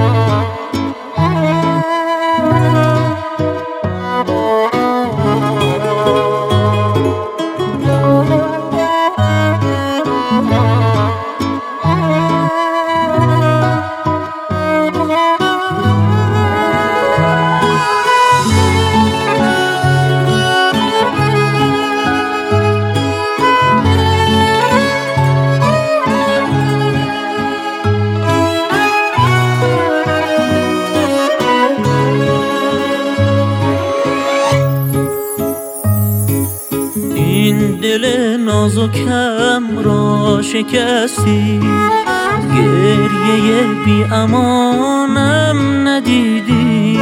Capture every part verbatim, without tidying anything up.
دل نازکم را شکستی، گریه بی امانم ندیدی،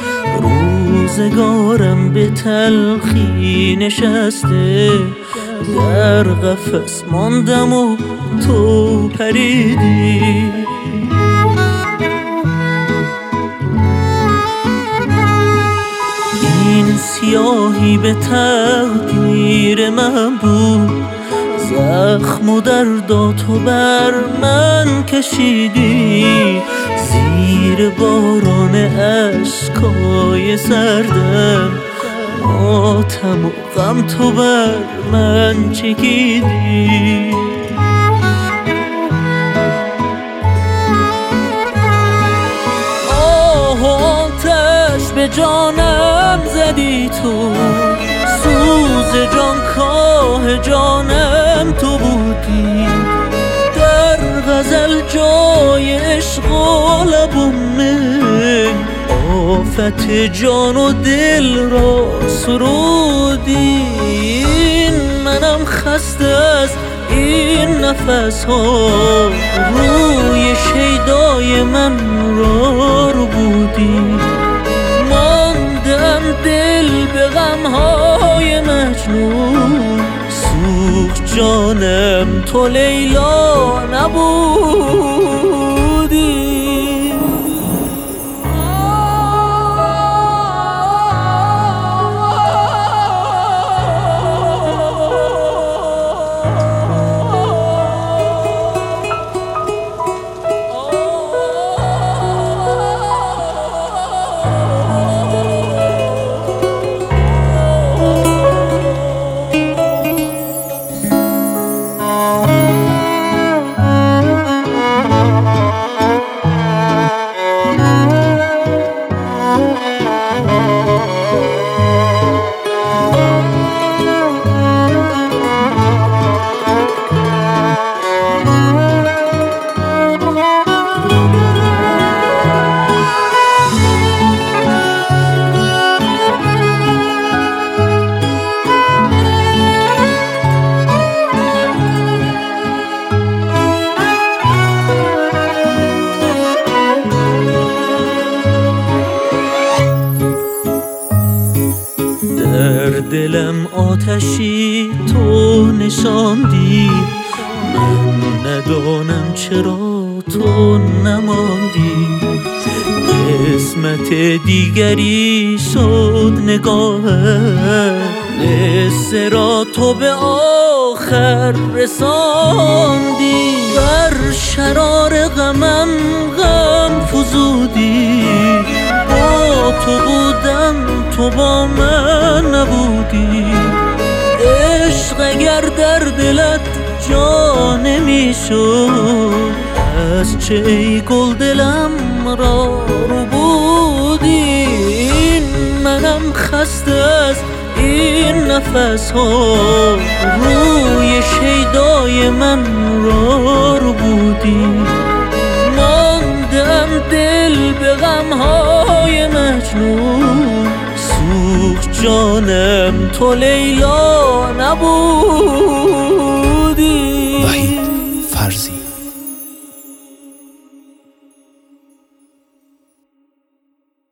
روزگارم به تلخی نشسته، در قفس ماندم و تو پریدی. این سیاهی به تقدیر من بود، زخم و دردا تو بر من کشیدی، زیر باران اشکای سردم ماتم و غم تو بر من چکیدی. آه و آتش به جانم زدی تو، سوز جان کاه جانم تو بودی، در غزل جای عشق و لبومه آفت جان و دل را سرودی. منم خسته از این نفس ها، روی شیدای من را رو بودی، ماندم دل به غمهای مجنون، سوخت جانم تو لیلا نبودی. دلم آتشی تو نشاندی، من ندانم چرا تو نماندی، قسمت دیگری شد نگاهت، قصه را تو به آخر رساندی، بر شرار غمم غم فزودی، با تو بودم تو با من نبودی، عشق اگر در دلت جا نمیشد، از چه ای گل دلم را رو بودی. منم خسته از این نفس ها، روی شیدای من را رو بودی، ماندم دل به غمهای مجنون، سوخت جانم تو لیلا نبود.